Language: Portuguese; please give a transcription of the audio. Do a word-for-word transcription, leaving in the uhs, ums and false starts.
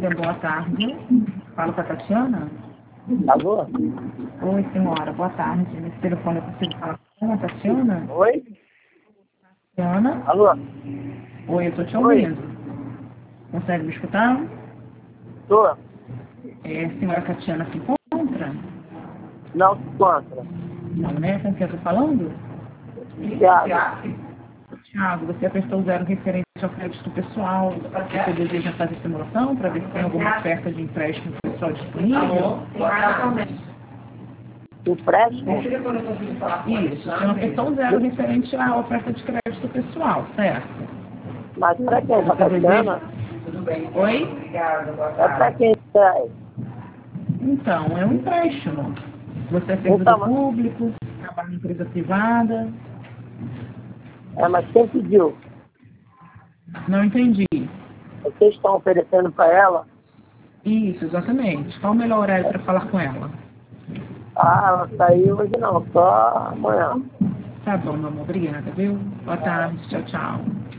Amiga, boa tarde. Falo com a Tatiana? Alô? Oi, senhora, boa tarde. Nesse telefone eu consigo falar com a Tatiana? Oi? Tatiana? Alô? Oi, eu tô te Oi? ouvindo. Consegue me escutar? Tô? É, a senhora Tatiana se encontra? Não se encontra. Não, né? Com quem eu tô falando? Thiago. Tiago, você apertou zero referente ao crédito pessoal. Você deseja fazer simulação para ver se tem alguma oferta de empréstimo pessoal disponível? Empréstimo? Isso, você não apertou zero referente à oferta de crédito pessoal, certo? Mas pra quem? Pra Você deseja... Tatiana? Oi? É pra quem traz? Então, é um empréstimo. Você é servidor Então, mas- público, trabalha em empresa privada. é, mas quem pediu? Não entendi. Vocês estão oferecendo pra ela? Isso, exatamente. Qual o melhor horário para falar com ela? Ah, ela saiu hoje não, só amanhã. Tá bom, meu amor. Obrigada, viu? Boa tarde. Tchau, tchau.